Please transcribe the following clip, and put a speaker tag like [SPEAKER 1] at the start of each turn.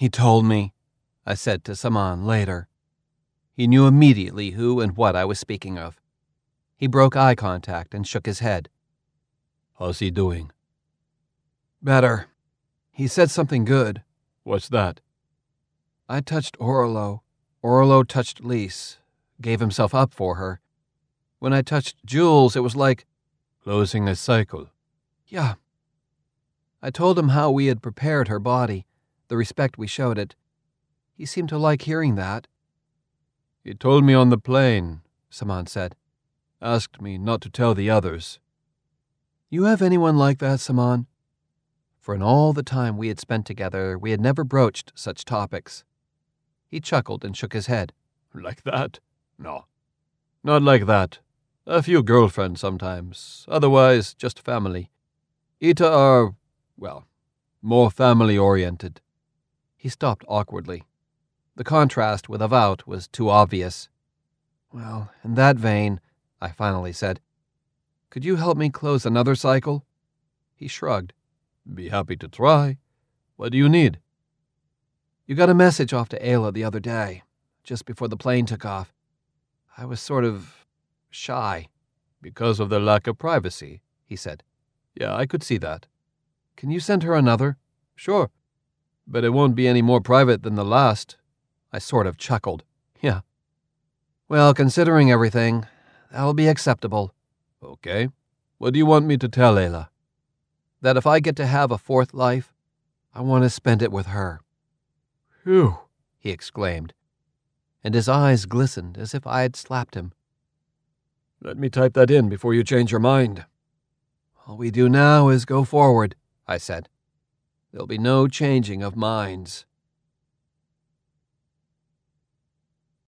[SPEAKER 1] He told me, I said to Saman later. He knew immediately who and what I was speaking of. He broke eye contact and shook his head.
[SPEAKER 2] How's he doing?
[SPEAKER 1] Better. He said something good.
[SPEAKER 2] What's that?
[SPEAKER 1] I touched Orlo. Orlo touched Lise, gave himself up for her. When I touched Jules, it was like
[SPEAKER 2] closing a cycle.
[SPEAKER 1] Yeah. I told him how we had prepared her body, the respect we showed it. He seemed to like hearing that.
[SPEAKER 2] He told me on the plane,
[SPEAKER 1] Saman said.
[SPEAKER 2] Asked me not to tell the others.
[SPEAKER 1] You have anyone like that, Saman? For in all the time we had spent together, we had never broached such topics. He chuckled and shook his head.
[SPEAKER 2] Like that? No. Not like that. A few girlfriends sometimes. Otherwise, just family. Ita are, well, more family-oriented.
[SPEAKER 1] He stopped awkwardly. The contrast with Avout was too obvious. Well, in that vein, I finally said, could you help me close another cycle? He shrugged.
[SPEAKER 2] Be happy to try. What do you need?
[SPEAKER 1] You got a message off to Ayla the other day, just before the plane took off. I was sort of shy.
[SPEAKER 2] Because of the lack of privacy,
[SPEAKER 1] he said.
[SPEAKER 2] Yeah, I could see that.
[SPEAKER 1] Can you send her another?
[SPEAKER 2] Sure. But it won't be any more private than the last.
[SPEAKER 1] I sort of chuckled. Yeah. Well, considering everything, that'll be acceptable.
[SPEAKER 2] Okay. What do you want me to tell Ayla?
[SPEAKER 1] That if I get to have a fourth life, I want to spend it with her.
[SPEAKER 2] Phew,
[SPEAKER 1] he exclaimed, and his eyes glistened as if I had slapped him.
[SPEAKER 2] Let me type that in before you change your mind.
[SPEAKER 1] All we do now is go forward, I said. There'll be no changing of minds.